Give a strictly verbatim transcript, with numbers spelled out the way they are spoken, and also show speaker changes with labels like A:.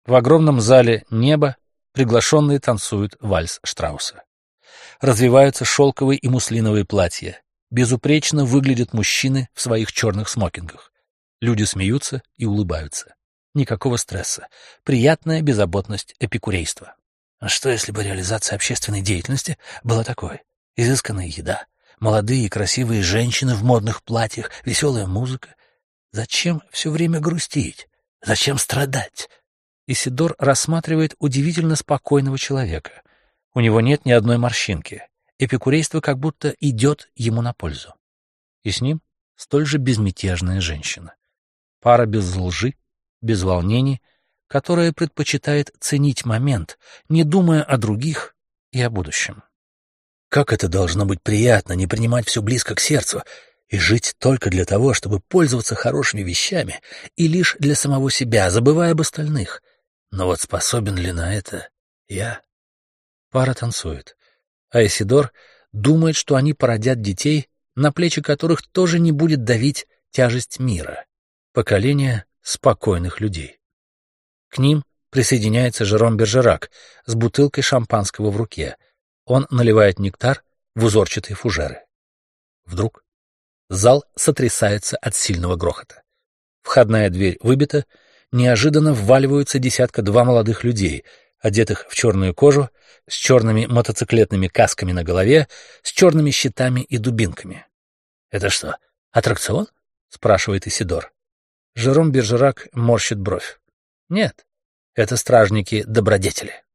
A: В огромном зале небо приглашенные танцуют вальс Штрауса. Развиваются шелковые и муслиновые платья. Безупречно выглядят мужчины в своих черных смокингах. Люди смеются и улыбаются. Никакого стресса. Приятная беззаботность эпикурейства. А что, если бы реализация общественной деятельности была такой? Изысканная еда, молодые и красивые женщины в модных платьях, веселая музыка. Зачем все время грустить? Зачем страдать? Исидор рассматривает удивительно спокойного человека. У него нет ни одной морщинки. Эпикурейство как будто идет ему на пользу. И с ним столь же безмятежная женщина. Пара без лжи, без волнений, которая предпочитает ценить момент, не думая о других и о будущем. Как это должно быть приятно не принимать все близко к сердцу и жить только для того, чтобы пользоваться хорошими вещами и лишь для самого себя, забывая об остальных. Но вот способен ли на это я? Пара танцует, а Исидор думает, что они породят детей, на плечи которых тоже не будет давить тяжесть мира, поколение спокойных людей. К ним присоединяется Жером Бержерак с бутылкой шампанского в руке. Он наливает нектар в узорчатые фужеры. Вдруг зал сотрясается от сильного грохота. Входная дверь выбита, неожиданно вваливаются десятка-два молодых людей, одетых в черную кожу, с черными мотоциклетными касками на голове, с черными щитами и дубинками. «Это что, аттракцион?» — спрашивает Исидор. Жером Бержерак морщит бровь. «Нет, это стражники-добродетели».